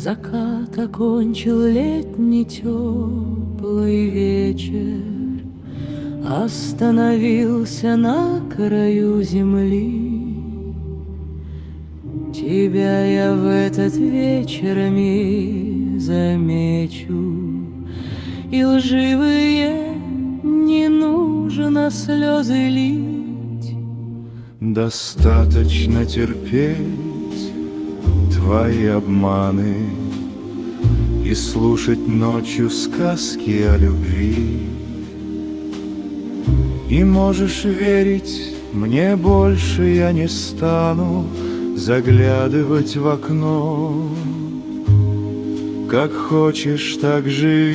Закат окончил летний теплый вечер, остановился на краю земли. Тебя я в этот вечер замечу, и лживые не нужно слезы лить. Достаточно терпеть твои обманы и слушать ночью сказки о любви. И можешь верить, мне больше я не стану заглядывать в окно. Как хочешь, так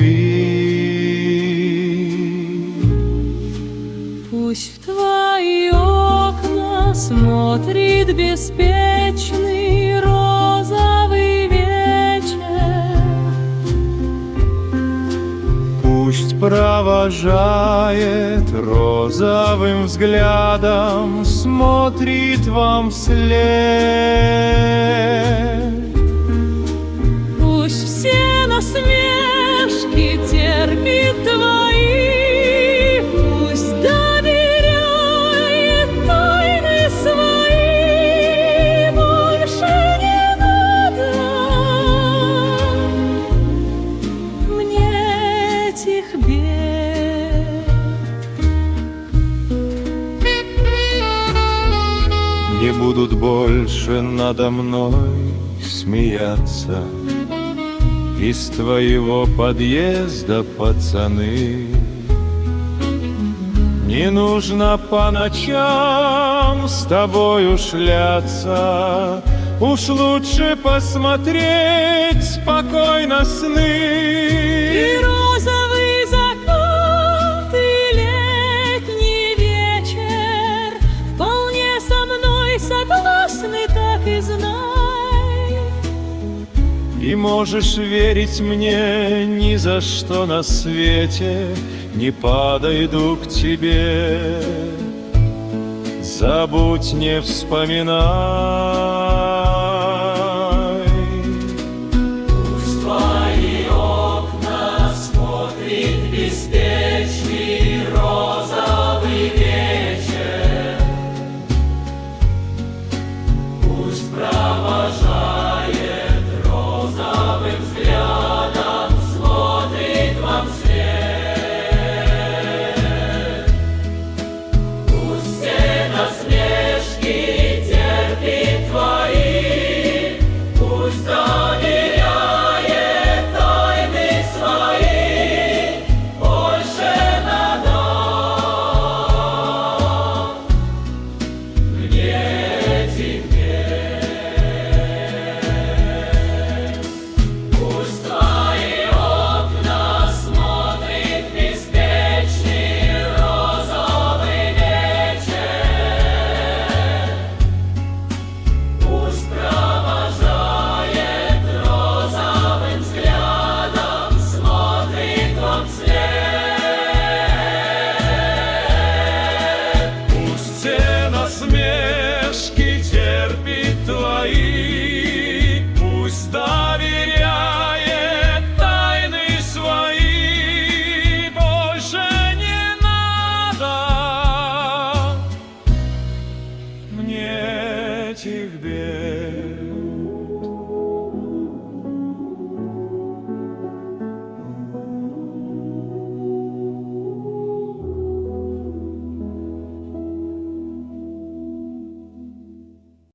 живи. Пусть в твои окна смотрит беспечный розовый вечер. Пусть провожает розовым взглядом, смотрит вам вслед. Пусть все насмешки терпит твои, пусть доверяет тайны свои. Больше не надо мне этих бед. Не будут больше надо мной смеяться из твоего подъезда, пацаны. Не нужно по ночам с тобою шляться, уж лучше посмотреть спокойно сны. И розовый закат, и летний вечер вполне со мной согласны, так и знай. И можешь верить мне, ни за что на свете не подойду к тебе. Забудь, не вспоминай.